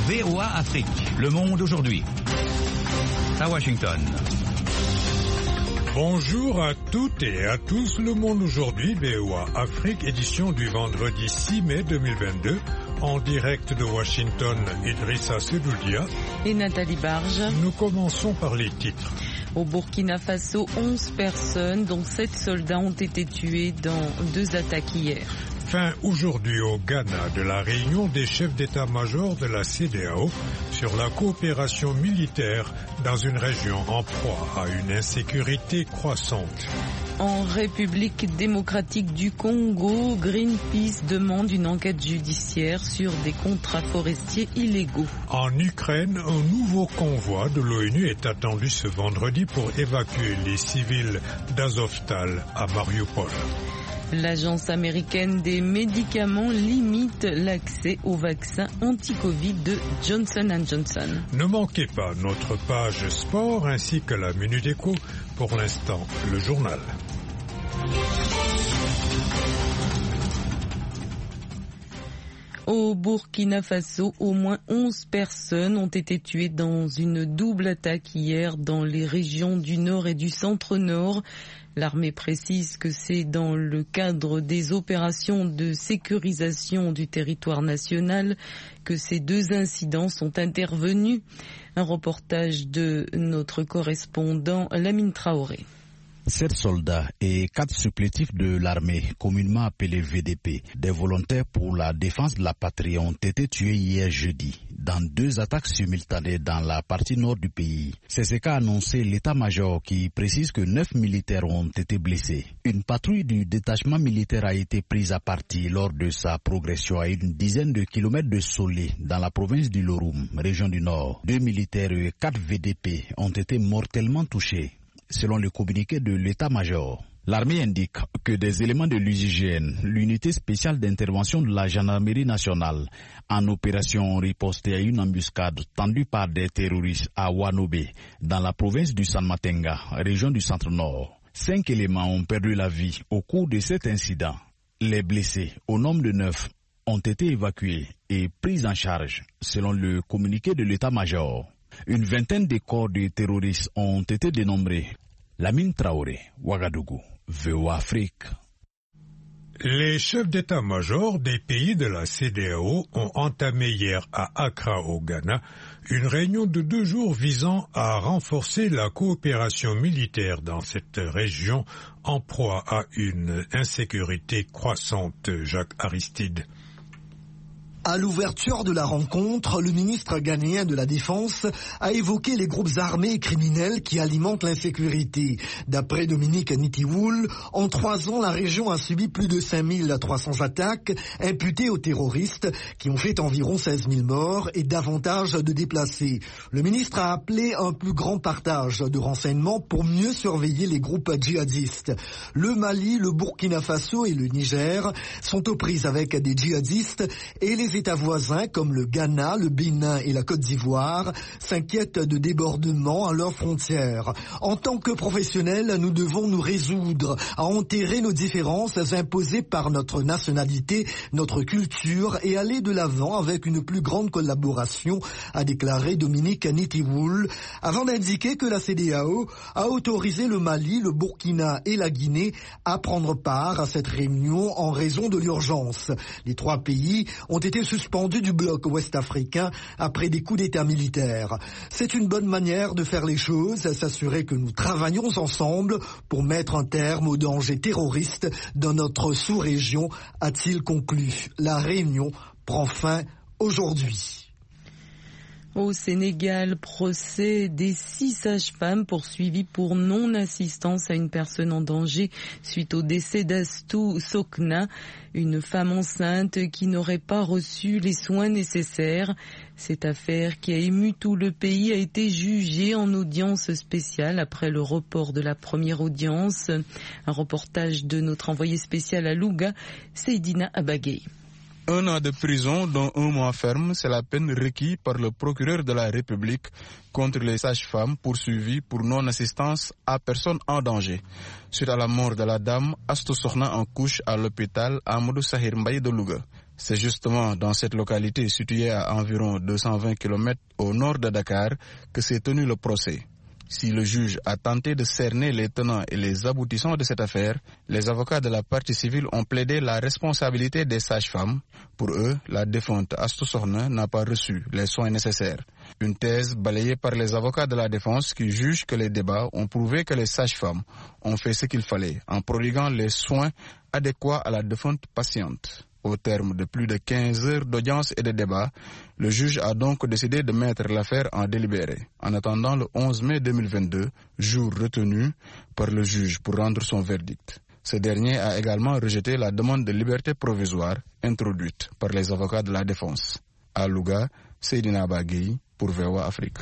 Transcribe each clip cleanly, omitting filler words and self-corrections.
VOA Afrique, le monde aujourd'hui. À Washington. Bonjour à toutes et à tous, le monde aujourd'hui, VOA Afrique, édition du vendredi 6 mai 2022, en direct de Washington, Idrissa Sedoudia et Nathalie Barge. Nous commençons par les titres. Au Burkina Faso, 11 personnes, dont 7 soldats, ont été tués dans 2 attaques hier. Fin aujourd'hui au Ghana de la réunion des chefs d'état-major de la CEDEAO sur la coopération militaire dans une région en proie à une insécurité croissante. En République démocratique du Congo, Greenpeace demande une enquête judiciaire sur des contrats forestiers illégaux. En Ukraine, un nouveau convoi de l'ONU est attendu ce vendredi pour évacuer les civils d'Azovstal à Mariupol. L'agence américaine des médicaments limite l'accès au vaccin anti-Covid de Johnson & Johnson. Ne manquez pas notre page sport ainsi que la Minute Éco. Pour l'instant, le journal. Au Burkina Faso, au moins 11 personnes ont été tuées dans une double attaque hier dans les régions du nord et du centre-nord. L'armée précise que c'est dans le cadre des opérations de sécurisation du territoire national que ces 2 incidents sont intervenus. Un reportage de notre correspondant Lamine Traoré. 7 soldats et 4 supplétifs de l'armée, communément appelés VDP, des volontaires pour la défense de la patrie, ont été tués hier jeudi dans 2 attaques simultanées dans la partie nord du pays. C'est ce qu'a annoncé l'état-major qui précise que 9 militaires ont été blessés. Une patrouille du détachement militaire a été prise à partie lors de sa progression à une dizaine de kilomètres de Solé, dans la province du Lorum, région du Nord. 2 militaires et 4 VDP ont été mortellement touchés, selon le communiqué de l'état-major. L'armée indique que des éléments de l'UIGN, l'unité spéciale d'intervention de la gendarmerie nationale, en opération ont riposté à une embuscade tendue par des terroristes à Wanobe, dans la province du San Matenga, région du centre-nord. 5 éléments ont perdu la vie au cours de cet incident. Les blessés, au nombre de 9, ont été évacués et pris en charge, selon le communiqué de l'état-major. Une vingtaine de corps de terroristes ont été dénombrés. Lamine Traoré, Ouagadougou, VOA Afrique. Les chefs d'état-major des pays de la CEDEAO ont entamé hier à Accra au Ghana une réunion de 2 jours visant à renforcer la coopération militaire dans cette région en proie à une insécurité croissante. Jacques Aristide. À l'ouverture de la rencontre, le ministre ghanéen de la Défense a évoqué les groupes armés et criminels qui alimentent l'insécurité. D'après Dominique Nitiwoul, en 3 ans, la région a subi plus de 5300 attaques imputées aux terroristes qui ont fait environ 16 000 morts et davantage de déplacés. Le ministre a appelé un plus grand partage de renseignements pour mieux surveiller les groupes djihadistes. Le Mali, le Burkina Faso et le Niger sont aux prises avec des djihadistes et les États voisins comme le Ghana, le Bénin et la Côte d'Ivoire s'inquiètent de débordements à leurs frontières. En tant que professionnels, nous devons nous résoudre à enterrer nos différences imposées par notre nationalité, notre culture et aller de l'avant avec une plus grande collaboration, a déclaré Dominique Nitiwoul, avant d'indiquer que la CEDEAO a autorisé le Mali, le Burkina et la Guinée à prendre part à cette réunion en raison de l'urgence. Les 3 pays ont été suspendu du bloc ouest-africain après des coups d'État militaires. C'est une bonne manière de faire les choses, s'assurer que nous travaillons ensemble pour mettre un terme aux dangers terroristes dans notre sous-région, a-t-il conclu. La réunion prend fin aujourd'hui. Au Sénégal, procès des 6 sages-femmes poursuivies pour non-assistance à une personne en danger suite au décès d'Astou Sokna, une femme enceinte qui n'aurait pas reçu les soins nécessaires. Cette affaire qui a ému tout le pays a été jugée en audience spéciale après le report de la première audience. Un reportage de notre envoyé spécial à Louga, Seydina Abagay. 1 an de prison, dont 1 mois ferme, c'est la peine requise par le procureur de la République contre les sages-femmes poursuivies pour non-assistance à personne en danger. Suite à la mort de la dame, Astou Sokhna en couche à l'hôpital Amadou Sahir Mbaye de Louga. C'est justement dans cette localité située à environ 220 km au nord de Dakar que s'est tenu le procès. Si le juge a tenté de cerner les tenants et les aboutissants de cette affaire, les avocats de la partie civile ont plaidé la responsabilité des sages-femmes. Pour eux, la défunte Astou Sokhna n'a pas reçu les soins nécessaires. Une thèse balayée par les avocats de la défense qui jugent que les débats ont prouvé que les sages-femmes ont fait ce qu'il fallait en prodiguant les soins adéquats à la défunte patiente. Au terme de plus de 15 heures d'audience et de débat, le juge a donc décidé de mettre l'affaire en délibéré, en attendant le 11 mai 2022, jour retenu par le juge pour rendre son verdict. Ce dernier a également rejeté la demande de liberté provisoire introduite par les avocats de la défense. À Louga, Seydina Bagui pour VOA Afrique.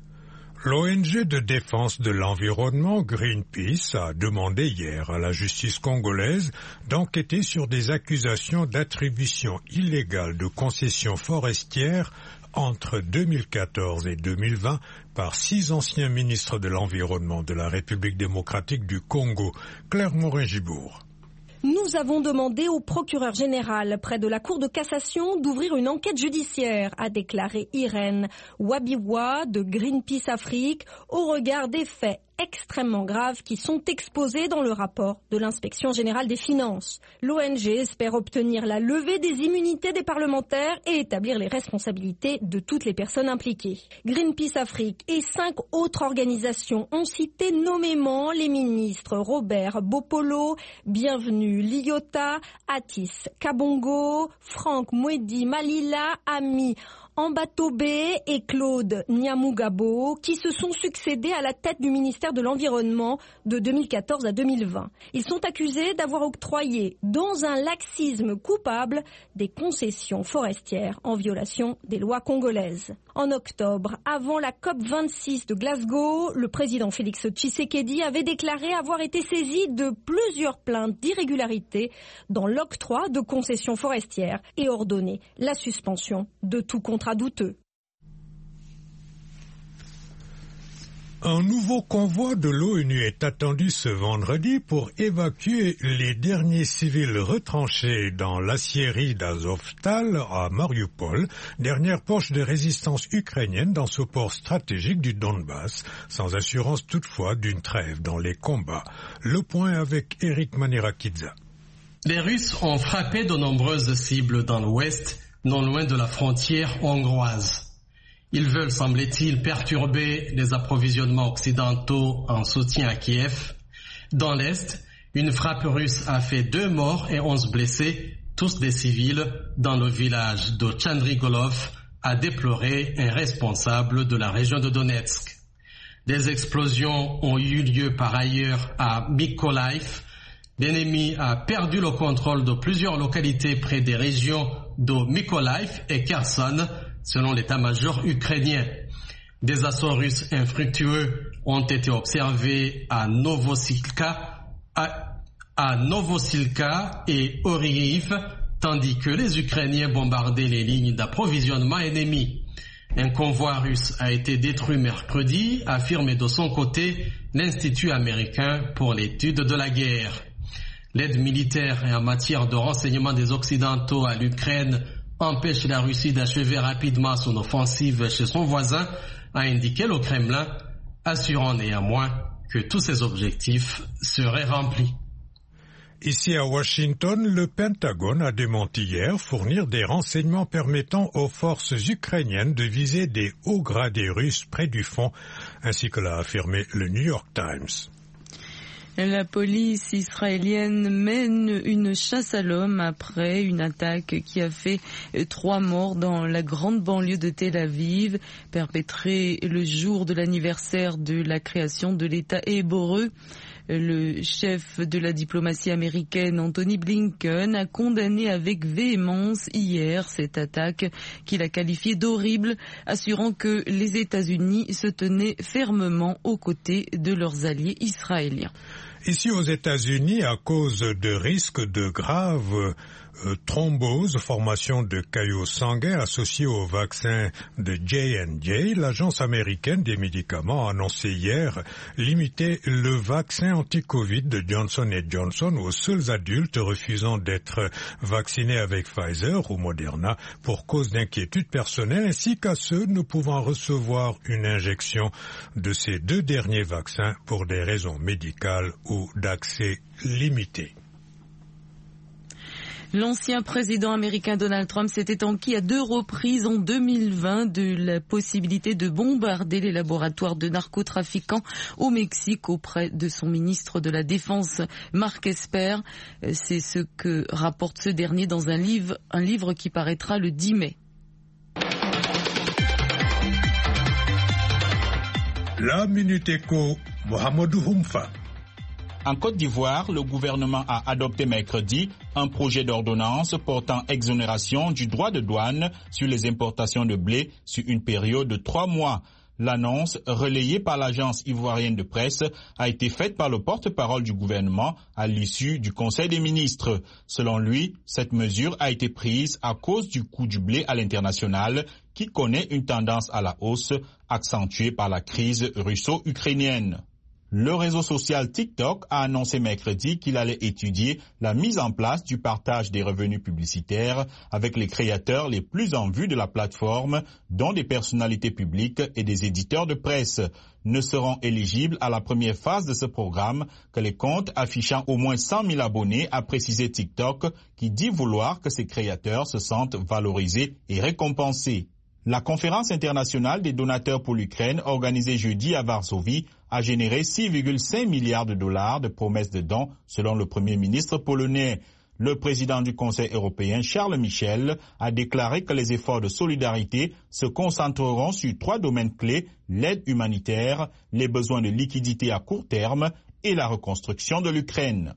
L'ONG de défense de l'environnement Greenpeace a demandé hier à la justice congolaise d'enquêter sur des accusations d'attribution illégale de concessions forestières entre 2014 et 2020 par 6 anciens ministres de l'environnement de la République démocratique du Congo. Claire Morin-Gibourg. Nous avons demandé au procureur général près de la Cour de cassation d'ouvrir une enquête judiciaire, a déclaré Irène Wabiwa de Greenpeace Afrique, au regard des faits extrêmement graves qui sont exposés dans le rapport de l'Inspection générale des finances. L'ONG espère obtenir la levée des immunités des parlementaires et établir les responsabilités de toutes les personnes impliquées. Greenpeace Afrique et 5 autres organisations ont cité nommément les ministres Robert Bopolo, Bienvenue Liota, Atis Kabongo, Franck Mwedi Malila, Ami Ambatobé et Claude Nyamugabo, qui se sont succédés à la tête du ministère de l'Environnement de 2014 à 2020. Ils sont accusés d'avoir octroyé, dans un laxisme coupable, des concessions forestières en violation des lois congolaises. En octobre, avant la COP26 de Glasgow, le président Félix Tshisekedi avait déclaré avoir été saisi de plusieurs plaintes d'irrégularité dans l'octroi de concessions forestières et ordonné la suspension de tout contrat douteux. Un nouveau convoi de l'ONU est attendu ce vendredi pour évacuer les derniers civils retranchés dans l'aciérie d'Azovstal à Mariupol, dernière poche de résistance ukrainienne dans ce port stratégique du Donbass, sans assurance toutefois d'une trêve dans les combats. Le point avec Eric Manirakidza. Les Russes ont frappé de nombreuses cibles dans l'ouest, non loin de la frontière hongroise. Ils veulent, semble-t-il, perturber les approvisionnements occidentaux en soutien à Kiev. Dans l'Est, une frappe russe a fait 2 morts et 11 blessés, tous des civils, dans le village de Chandrigolov, a déploré un responsable de la région de Donetsk. Des explosions ont eu lieu par ailleurs à Mykolaiv. L'ennemi a perdu le contrôle de plusieurs localités près des régions de Mykolaiv et Kherson, selon l'état-major ukrainien. Des assauts russes infructueux ont été observés à Novosilka et Oriiv, tandis que les Ukrainiens bombardaient les lignes d'approvisionnement ennemies. Un convoi russe a été détruit mercredi, affirme de son côté l'Institut américain pour l'étude de la guerre. L'aide militaire et en matière de renseignement des Occidentaux à l'Ukraine empêche la Russie d'achever rapidement son offensive chez son voisin, a indiqué le Kremlin, assurant néanmoins que tous ses objectifs seraient remplis. Ici à Washington, le Pentagone a démenti hier fournir des renseignements permettant aux forces ukrainiennes de viser des hauts gradés russes près du front, ainsi que l'a affirmé le New York Times. La police israélienne mène une chasse à l'homme après une attaque qui a fait 3 morts dans la grande banlieue de Tel Aviv, perpétrée le jour de l'anniversaire de la création de l'État hébreu. Le chef de la diplomatie américaine, Anthony Blinken, a condamné avec véhémence hier cette attaque qu'il a qualifiée d'horrible, assurant que les États-Unis se tenaient fermement aux côtés de leurs alliés israéliens. Ici aux États-Unis, à cause de risques de graves thrombose, formation de caillots sanguins associés au vaccin de J&J, l'agence américaine des médicaments a annoncé hier limiter le vaccin anti-Covid de Johnson & Johnson aux seuls adultes refusant d'être vaccinés avec Pfizer ou Moderna pour cause d'inquiétude personnelle, ainsi qu'à ceux ne pouvant recevoir une injection de ces deux derniers vaccins pour des raisons médicales ou d'accès limité. L'ancien président américain Donald Trump s'était enquis à 2 reprises en 2020 de la possibilité de bombarder les laboratoires de narcotrafiquants au Mexique auprès de son ministre de la Défense, Mark Esper. C'est ce que rapporte ce dernier dans un livre qui paraîtra le 10 mai. La Minute Éco, Mohamedou Humfa. En Côte d'Ivoire, le gouvernement a adopté mercredi un projet d'ordonnance portant exonération du droit de douane sur les importations de blé sur une période de 3 mois. L'annonce, relayée par l'agence ivoirienne de presse, a été faite par le porte-parole du gouvernement à l'issue du Conseil des ministres. Selon lui, cette mesure a été prise à cause du coût du blé à l'international qui connaît une tendance à la hausse, accentuée par la crise russo-ukrainienne. Le réseau social TikTok a annoncé mercredi qu'il allait étudier la mise en place du partage des revenus publicitaires avec les créateurs les plus en vue de la plateforme, dont des personnalités publiques et des éditeurs de presse. Ne seront éligibles à la première phase de ce programme que les comptes affichant au moins 100 000 abonnés, a précisé TikTok, qui dit vouloir que ses créateurs se sentent valorisés et récompensés. La conférence internationale des donateurs pour l'Ukraine, organisée jeudi à Varsovie, a généré 6,5 milliards de dollars de promesses de dons, selon le Premier ministre polonais. Le président du Conseil européen, Charles Michel, a déclaré que les efforts de solidarité se concentreront sur 3 domaines clés: l'aide humanitaire, les besoins de liquidité à court terme et la reconstruction de l'Ukraine.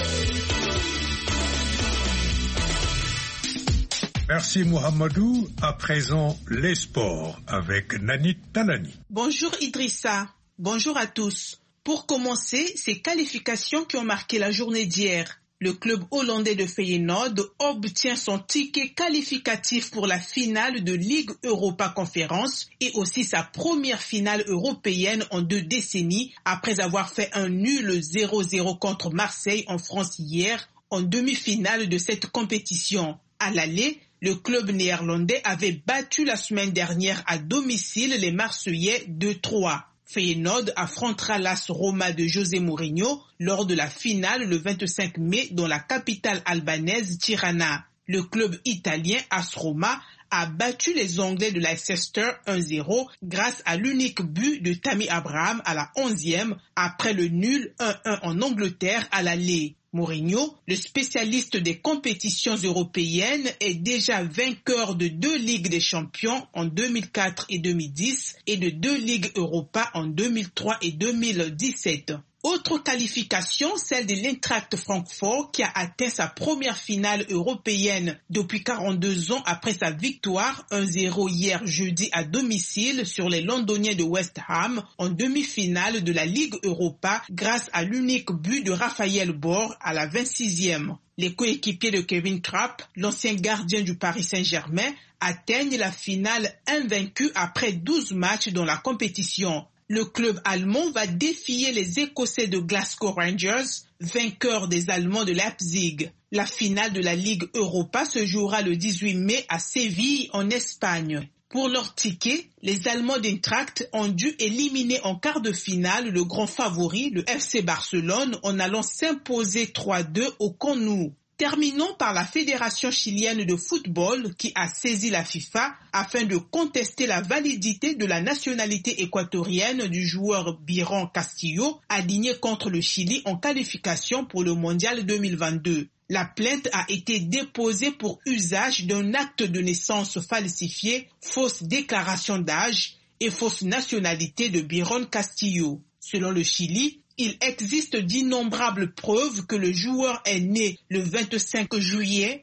Merci Mohamedou. À présent, les sports avec Nanit Talani. Bonjour Idrissa, bonjour à tous. Pour commencer, ces qualifications qui ont marqué la journée d'hier. Le club hollandais de Feyenoord obtient son ticket qualificatif pour la finale de Ligue Europa Conférence et aussi sa première finale européenne en 2 décennies après avoir fait un nul 0-0 contre Marseille en France hier en demi-finale de cette compétition. À l'aller, le club néerlandais avait battu la semaine dernière à domicile les Marseillais 2-3. Feyenoord affrontera l'AS Roma de José Mourinho lors de la finale le 25 mai dans la capitale albanaise Tirana. Le club italien AS Roma a battu les Anglais de Leicester 1-0 grâce à l'unique but de Tammy Abraham à la 11e après le nul 1-1 en Angleterre à l'aller. Mourinho, le spécialiste des compétitions européennes, est déjà vainqueur de 2 Ligues des Champions en 2004 et 2010 et de 2 Ligues Europa en 2003 et 2017. Autre qualification, celle de l'Eintracht Francfort qui a atteint sa première finale européenne depuis 42 ans après sa victoire 1-0 hier jeudi à domicile sur les Londoniens de West Ham en demi-finale de la Ligue Europa grâce à l'unique but de Raphaël Bor à la 26e. Les coéquipiers de Kevin Trapp, l'ancien gardien du Paris Saint-Germain, atteignent la finale invaincus après 12 matchs dans la compétition. Le club allemand va défier les Écossais de Glasgow Rangers, vainqueurs des Allemands de Leipzig. La finale de la Ligue Europa se jouera le 18 mai à Séville, en Espagne. Pour leur ticket, les Allemands d'Eintracht ont dû éliminer en quart de finale le grand favori, le FC Barcelone, en allant s'imposer 3-2 au Camp Nou. Terminons par la Fédération chilienne de football qui a saisi la FIFA afin de contester la validité de la nationalité équatorienne du joueur Byron Castillo, aligné contre le Chili en qualification pour le Mondial 2022. La plainte a été déposée pour usage d'un acte de naissance falsifié, fausse déclaration d'âge et fausse nationalité de Byron Castillo. Selon le Chili, il existe d'innombrables preuves que le joueur est né le 25 juillet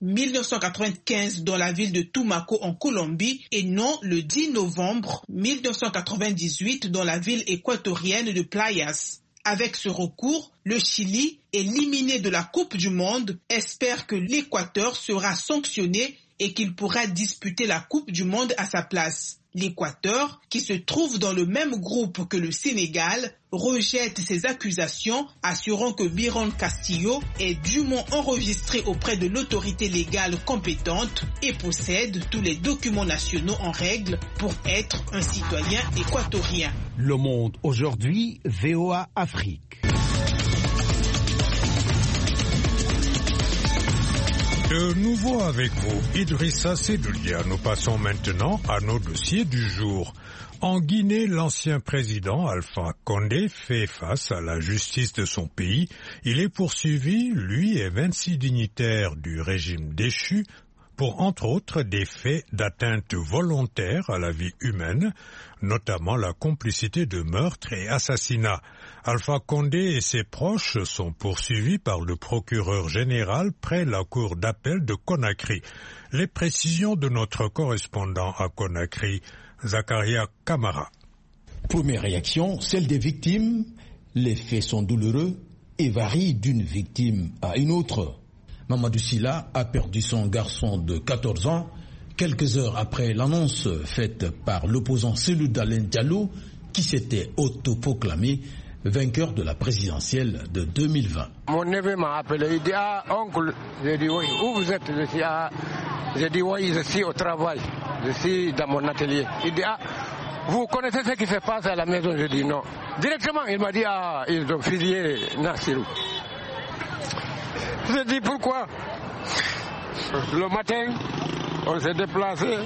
1995 dans la ville de Tumaco en Colombie et non le 10 novembre 1998 dans la ville équatorienne de Playas. Avec ce recours, le Chili, éliminé de la Coupe du Monde, espère que l'Équateur sera sanctionné et qu'il pourra disputer la Coupe du Monde à sa place. L'Équateur, qui se trouve dans le même groupe que le Sénégal, rejette ces accusations, assurant que Byron Castillo est dûment enregistré auprès de l'autorité légale compétente et possède tous les documents nationaux en règle pour être un citoyen équatorien. Le Monde aujourd'hui, VOA Afrique. De nouveau avec vous, Idrissa Seloulia. Nous passons maintenant à nos dossiers du jour. En Guinée, l'ancien président Alpha Condé fait face à la justice de son pays. Il est poursuivi, lui et 26 dignitaires du régime déchu, pour entre autres des faits d'atteinte volontaire à la vie humaine, notamment la complicité de meurtre et assassinat. Alpha Condé et ses proches sont poursuivis par le procureur général près la cour d'appel de Conakry. Les précisions de notre correspondant à Conakry, Zakaria Kamara. Première réaction, celle des victimes. Les faits sont douloureux et varient d'une victime à une autre. Mamadou Silla a perdu son garçon de 14 ans quelques heures après l'annonce faite par l'opposant Cellou Dalein Diallo qui s'était autoproclamé vainqueur de la présidentielle de 2020. Mon neveu m'a appelé, il dit « Ah, oncle », j'ai dit « Oui, où vous êtes ?» J'ai dit « Oui, je suis au travail, je suis dans mon atelier ». Il dit « Ah, vous connaissez ce qui se passe à la maison ?» J'ai dit « Non ». Directement, il m'a dit « Ah, ils ont fusillé Nassirou ». J'ai dit « Pourquoi ?» Le matin, on s'est déplacé,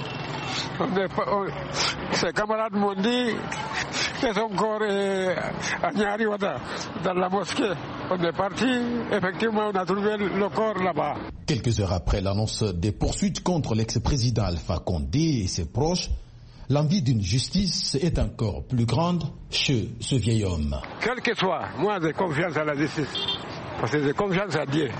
ses camarades m'ont dit que son corps est à Nyariwada, dans la mosquée. On est parti, effectivement, on a trouvé le corps là-bas. Quelques heures après l'annonce des poursuites contre l'ex-président Alpha Condé et ses proches, l'envie d'une justice est encore plus grande chez ce vieil homme. Quel que soit, moi j'ai confiance à la justice, parce que j'ai confiance à Dieu.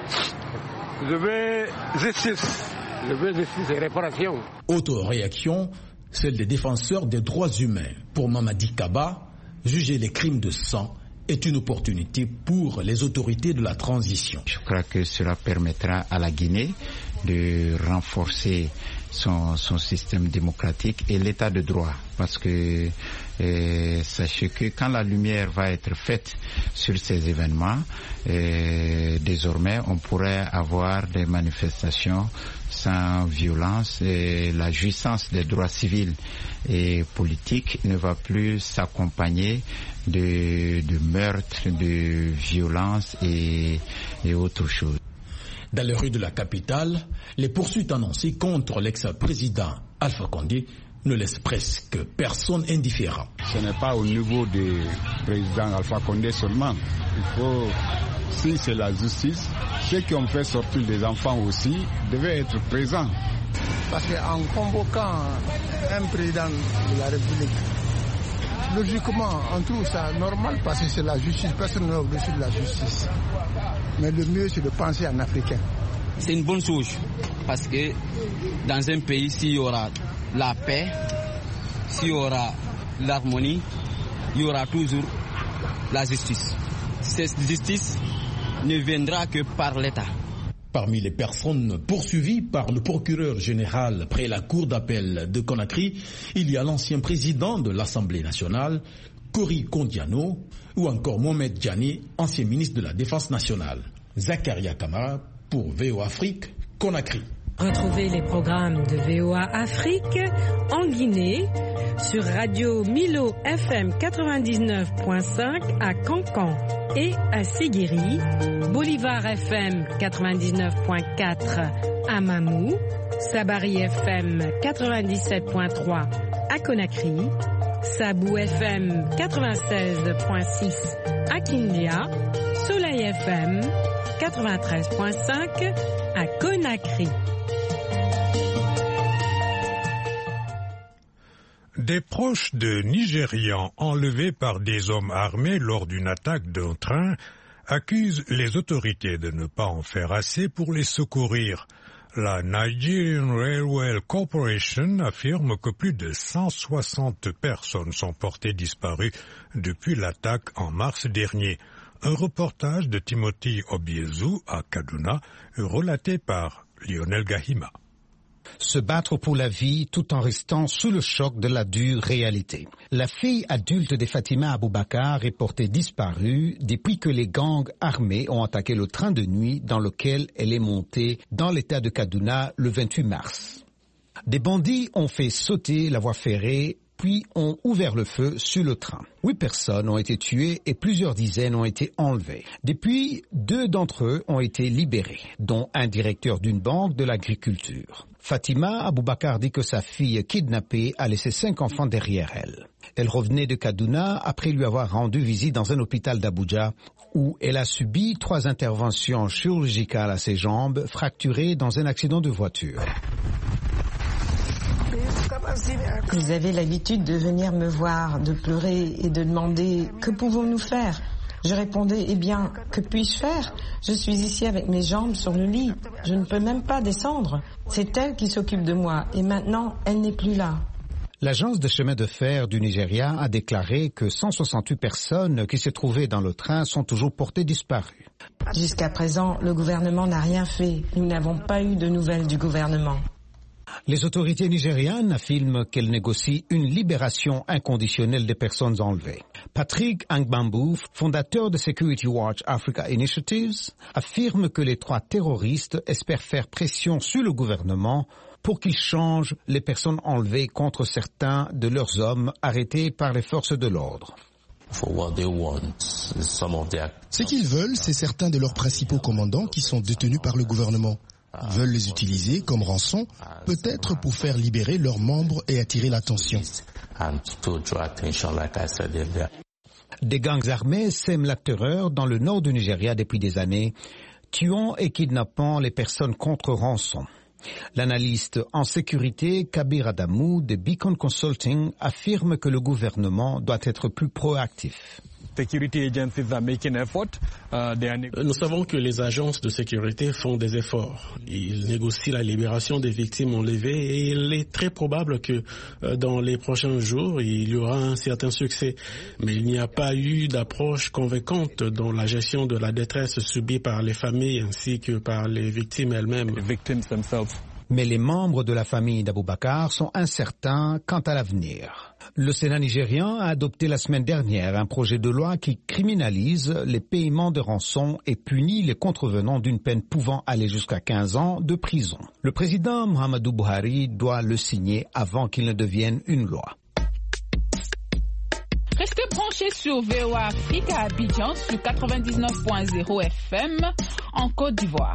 Je veux justice et réparation. Autre réaction, celle des défenseurs des droits humains. Pour Mamadi Kaba, juger les crimes de sang est une opportunité pour les autorités de la transition. Je crois que cela permettra à la Guinée de renforcer son système démocratique et l'état de droit. Parce que sachez que quand la lumière va être faite sur ces événements, désormais on pourrait avoir des manifestations sans violence et la jouissance des droits civils et politiques ne va plus s'accompagner de meurtres, de violences et autre chose. Dans les rues de la capitale, les poursuites annoncées contre l'ex-président Alpha Condé ne laissent presque personne indifférent. Ce n'est pas au niveau du président Alpha Condé seulement. Il faut, si c'est la justice, ceux qui ont fait sortir des enfants aussi devaient être présents. Parce qu'en convoquant un président de la République, logiquement, on trouve ça normal parce que c'est la justice. Personne n'est au-dessus de la justice. Mais le mieux, c'est de penser en africain. C'est une bonne chose parce que dans un pays, s'il y aura la paix, s'il y aura l'harmonie, il y aura toujours la justice. Cette justice ne viendra que par l'État. Parmi les personnes poursuivies par le procureur général près la cour d'appel de Conakry, il y a l'ancien président de l'Assemblée nationale, Kori Kondiano, ou encore Mohamed Diani, ancien ministre de la Défense nationale. Zakaria Kamara pour VOA Afrique, Conakry. Retrouvez les programmes de VOA Afrique en Guinée sur Radio Milo FM 99.5 à Cancan et à Séguéri, Bolivar FM 99.4 à Mamou, Sabari FM 97.3 à Conakry, Sabou FM 96.6 à Kindia, Soleil FM 93.5 à Conakry. Des proches de Nigérians enlevés par des hommes armés lors d'une attaque d'un train accusent les autorités de ne pas en faire assez pour les secourir. La Nigerian Railway Corporation affirme que plus de 160 personnes sont portées disparues depuis l'attaque en mars dernier. Un reportage de Timothy Obiezu à Kaduna, relaté par Lionel Gahima. Se battre pour la vie tout en restant sous le choc de la dure réalité. La fille adulte de Fatima Aboubakar est portée disparue depuis que les gangs armés ont attaqué le train de nuit dans lequel elle est montée dans l'état de Kaduna le 28 mars. Des bandits ont fait sauter la voie ferrée puis ont ouvert le feu sur le train. 8 personnes ont été tuées et plusieurs dizaines ont été enlevées. Depuis, 2 d'entre eux ont été libérés, dont un directeur d'une banque de l'agriculture. Fatima Aboubakar dit que sa fille kidnappée a laissé 5 enfants derrière elle. Elle revenait de Kaduna après lui avoir rendu visite dans un hôpital d'Abuja où elle a subi 3 interventions chirurgicales à ses jambes fracturées dans un accident de voiture. Ils avaient l'habitude de venir me voir, de pleurer et de demander « Que pouvons-nous faire ?» Je répondais « Eh bien, que puis-je faire ? Je suis ici avec mes jambes sur le lit. Je ne peux même pas descendre. C'est elle qui s'occupe de moi et maintenant, elle n'est plus là. » L'agence de chemin de fer du Nigeria a déclaré que 168 personnes qui se trouvaient dans le train sont toujours portées disparues. Jusqu'à présent, le gouvernement n'a rien fait. Nous n'avons pas eu de nouvelles du gouvernement. Les autorités nigérianes affirment qu'elles négocient une libération inconditionnelle des personnes enlevées. Patrick Angbambu, fondateur de Security Watch Africa Initiatives, affirme que les 3 terroristes espèrent faire pression sur le gouvernement pour qu'il change les personnes enlevées contre certains de leurs hommes arrêtés par les forces de l'ordre. Ce qu'ils veulent, c'est certains de leurs principaux commandants qui sont détenus par le gouvernement. Ils veulent les utiliser comme rançon, peut-être pour faire libérer leurs membres et attirer l'attention. Des gangs armés sèment la terreur dans le nord du Nigeria depuis des années, tuant et kidnappant les personnes contre rançon. L'analyste en sécurité Kabir Adamou de Beacon Consulting affirme que le gouvernement doit être plus proactif. Nous savons que les agences de sécurité font des efforts. Ils négocient la libération des victimes enlevées et il est très probable que dans les prochains jours, il y aura un certain succès. Mais il n'y a pas eu d'approche convaincante dans la gestion de la détresse subie par les familles ainsi que par les victimes elles-mêmes. Mais les membres de la famille d'Aboubakar sont incertains quant à l'avenir. Le Sénat nigérian a adopté la semaine dernière un projet de loi qui criminalise les paiements de rançon et punit les contrevenants d'une peine pouvant aller jusqu'à 15 ans de prison. Le président Muhammadu Buhari doit le signer avant qu'il ne devienne une loi. Restez branchés sur VOA Afrique à Abidjan sur 99.0 FM en Côte d'Ivoire.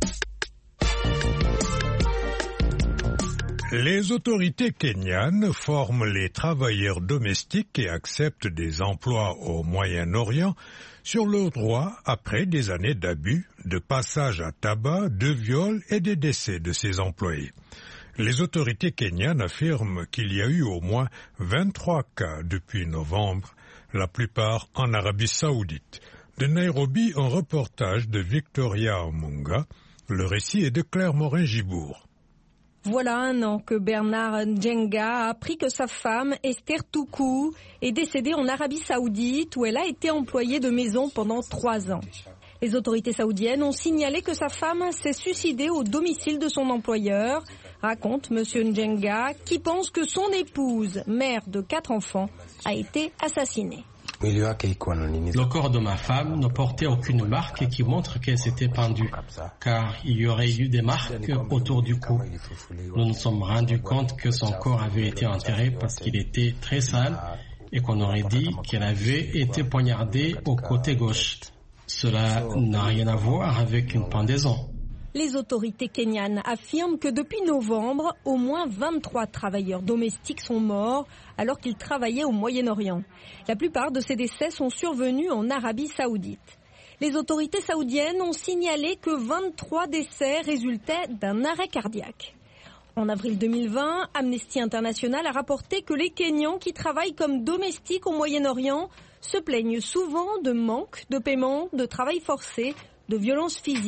Les autorités kenyanes forment les travailleurs domestiques et acceptent des emplois au Moyen-Orient sur leurs droits après des années d'abus, de passage à tabac, de viols et des décès de ces employés. Les autorités kenyanes affirment qu'il y a eu au moins 23 cas depuis novembre, la plupart en Arabie Saoudite. De Nairobi, un reportage de Victoria Omunga. Le récit est de Claire Morin-Gibourg. Voilà 1 an que Bernard Njenga a appris que sa femme, Esther Toukou, est décédée en Arabie Saoudite où elle a été employée de maison pendant 3 ans. Les autorités saoudiennes ont signalé que sa femme s'est suicidée au domicile de son employeur, raconte M. Njenga, qui pense que son épouse, mère de 4 enfants, a été assassinée. Le corps de ma femme ne portait aucune marque qui montre qu'elle s'était pendue, car il y aurait eu des marques autour du cou. Nous nous sommes rendus compte que son corps avait été enterré parce qu'il était très sale et qu'on aurait dit qu'elle avait été poignardée au côté gauche. Cela n'a rien à voir avec une pendaison. Les autorités kenyanes affirment que depuis novembre, au moins 23 travailleurs domestiques sont morts alors qu'ils travaillaient au Moyen-Orient. La plupart de ces décès sont survenus en Arabie Saoudite. Les autorités saoudiennes ont signalé que 23 décès résultaient d'un arrêt cardiaque. En avril 2020, Amnesty International a rapporté que les Kenyans qui travaillent comme domestiques au Moyen-Orient se plaignent souvent de manque de paiement, de travail forcé, de violences physiques,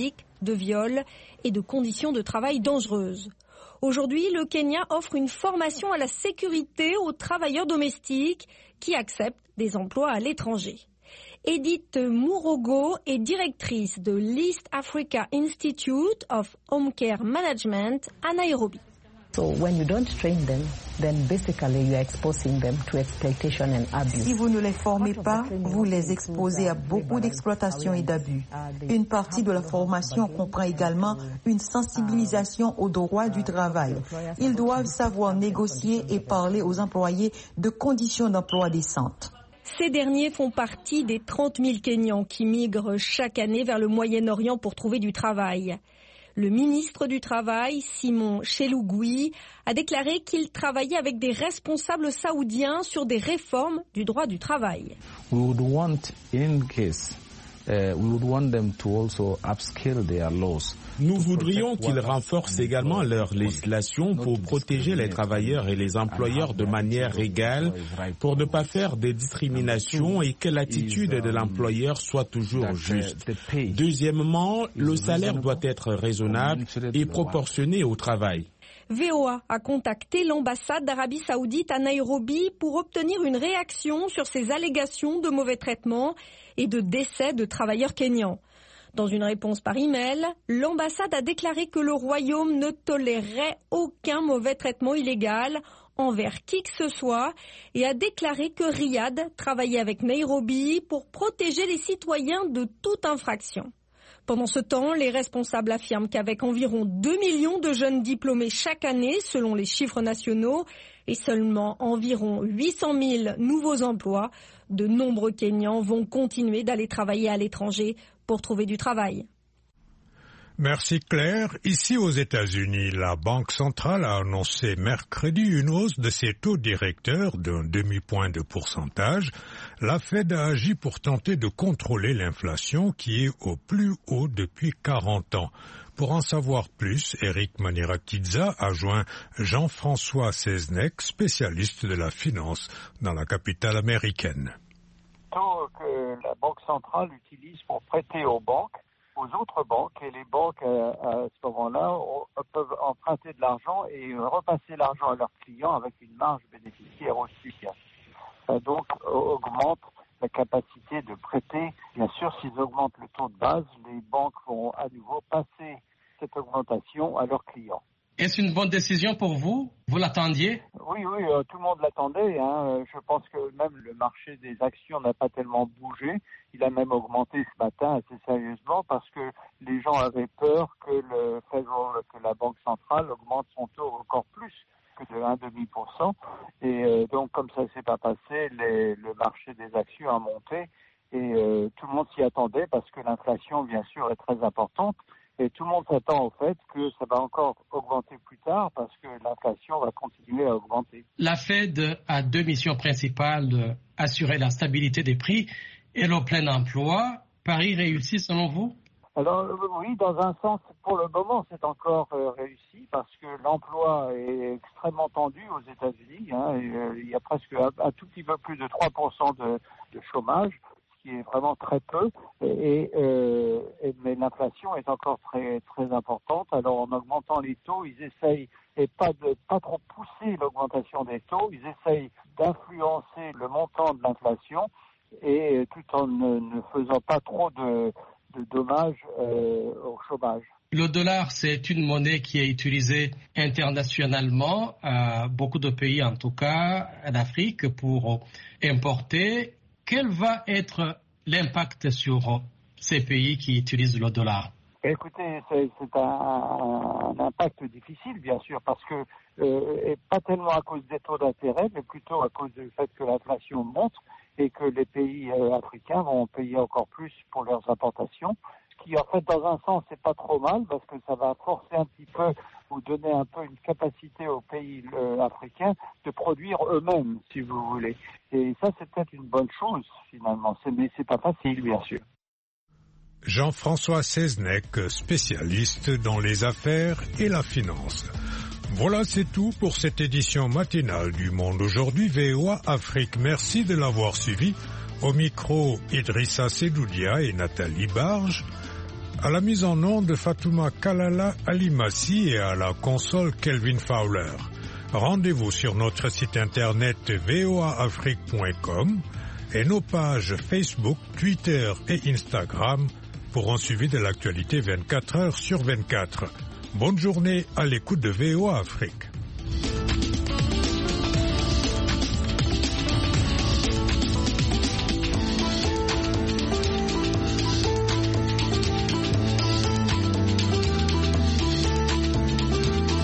de viol et de conditions de travail dangereuses. Aujourd'hui, le Kenya offre une formation à la sécurité aux travailleurs domestiques qui acceptent des emplois à l'étranger. Edith Murogo est directrice de l'East Africa Institute of Home Care Management à Nairobi. Si vous ne les formez pas, vous les exposez à beaucoup d'exploitation et d'abus. Une partie de la formation comprend également une sensibilisation aux droits du travail. Ils doivent savoir négocier et parler aux employés de conditions d'emploi décentes. Ces derniers font partie des 30 000 Kenyans qui migrent chaque année vers le Moyen-Orient pour trouver du travail. Le ministre du Travail, Simon Chelugui, a déclaré qu'il travaillait avec des responsables saoudiens sur des réformes du droit du travail. Nous voudrions qu'ils renforcent également leur législation pour protéger les travailleurs et les employeurs de manière égale, pour ne pas faire de discrimination et que l'attitude de l'employeur soit toujours juste. Deuxièmement, le salaire doit être raisonnable et proportionné au travail. VOA a contacté l'ambassade d'Arabie Saoudite à Nairobi pour obtenir une réaction sur ces allégations de mauvais traitement et de décès de travailleurs kenyans. Dans une réponse par email, l'ambassade a déclaré que le royaume ne tolérerait aucun mauvais traitement illégal envers qui que ce soit et a déclaré que Riyad travaillait avec Nairobi pour protéger les citoyens de toute infraction. Pendant ce temps, les responsables affirment qu'avec environ 2 millions de jeunes diplômés chaque année, selon les chiffres nationaux, et seulement environ 800 000 nouveaux emplois, de nombreux Kenyans vont continuer d'aller travailler à l'étranger pour trouver du travail. Merci Claire. Ici aux États-Unis, la Banque centrale a annoncé mercredi une hausse de ses taux directeurs d'un demi-point de pourcentage. La Fed a agi pour tenter de contrôler l'inflation qui est au plus haut depuis 40 ans. Pour en savoir plus, Eric Manirakidza a joint Jean-François Seznec, spécialiste de la finance dans la capitale américaine. Que la Banque centrale utilise pour prêter aux banques, aux autres banques, et les banques à ce moment-là peuvent emprunter de l'argent et repasser l'argent à leurs clients avec une marge bénéficiaire au-dessus. Donc augmente la capacité de prêter. Bien sûr, s'ils augmentent le taux de base, les banques vont à nouveau passer cette augmentation à leurs clients. Est-ce une bonne décision pour vous? Vous l'attendiez? Oui, tout le monde l'attendait. Je pense que même le marché des actions n'a pas tellement bougé. Il a même augmenté ce matin assez sérieusement parce que les gens avaient peur que la Banque centrale augmente son taux encore plus que de 1,5%. Et donc, comme ça ne s'est pas passé, le marché des actions a monté et tout le monde s'y attendait parce que l'inflation, bien sûr, est très importante. Et tout le monde s'attend au fait que ça va encore augmenter plus tard parce que l'inflation va continuer à augmenter. La Fed a deux missions principales, assurer la stabilité des prix et le plein emploi. Paris réussit selon vous? Alors oui, dans un sens, pour le moment, c'est encore réussi parce que l'emploi est extrêmement tendu aux États-Unis. Il y a presque un tout petit peu plus de 3% de chômage, qui est vraiment très peu, mais l'inflation est encore très très importante. Alors en augmentant les taux, ils essayent et pas trop pousser l'augmentation des taux, ils essayent d'influencer le montant de l'inflation et tout en ne faisant pas trop de dommages au chômage. Le dollar, c'est une monnaie qui est utilisée internationalement à beaucoup de pays, en tout cas en Afrique, pour importer. Quel va être l'impact sur ces pays qui utilisent le dollar? Écoutez, c'est un impact difficile, bien sûr, parce que pas tellement à cause des taux d'intérêt, mais plutôt à cause du fait que l'inflation monte et que les pays africains vont payer encore plus pour leurs importations. Ce qui, en fait, dans un sens, c'est pas trop mal parce que ça va forcer un petit peu ou donner un peu une capacité aux pays africains de produire eux-mêmes, si vous voulez. Et ça, c'est peut-être une bonne chose, finalement. Mais c'est pas facile, bien sûr. Jean-François Seznec, spécialiste dans les affaires et la finance. Voilà, c'est tout pour cette édition matinale du Monde Aujourd'hui VOA Afrique. Merci de l'avoir suivi. Au micro, Idrissa Sedoudia et Nathalie Barge. À la mise en onde de Fatouma Kalala Alimassi et à la console Kelvin Fowler. Rendez-vous sur notre site internet voaafrique.com et nos pages Facebook, Twitter et Instagram pour un suivi de l'actualité 24 heures sur 24. Bonne journée à l'écoute de VOA Afrique.